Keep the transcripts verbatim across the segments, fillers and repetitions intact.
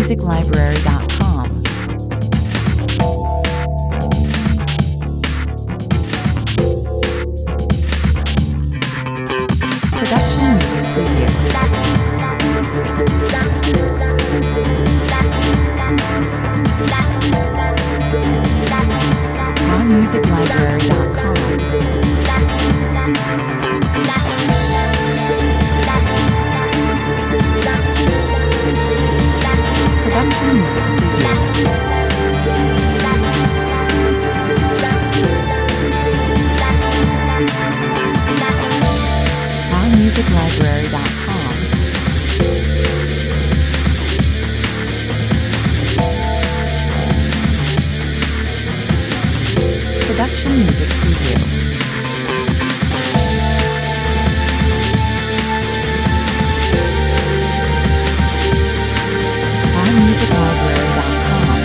music library dot com. Production Music Preview. on music library dot com. Production Music Preview. on music library dot com. Production Music Preview. on music library dot com.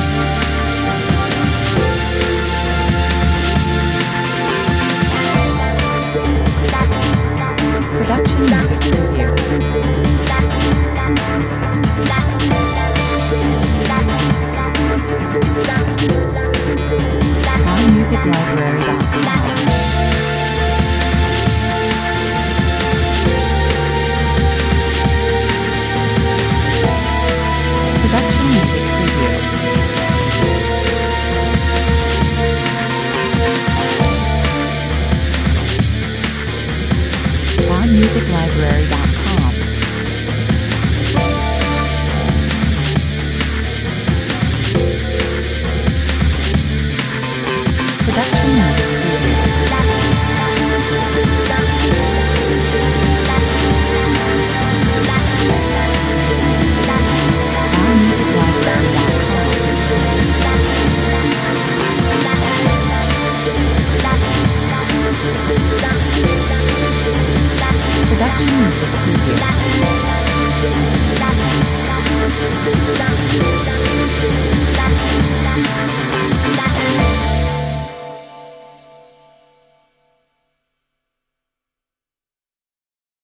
Production Music Preview. on music library dot com. Production Music Preview. on music library dot com.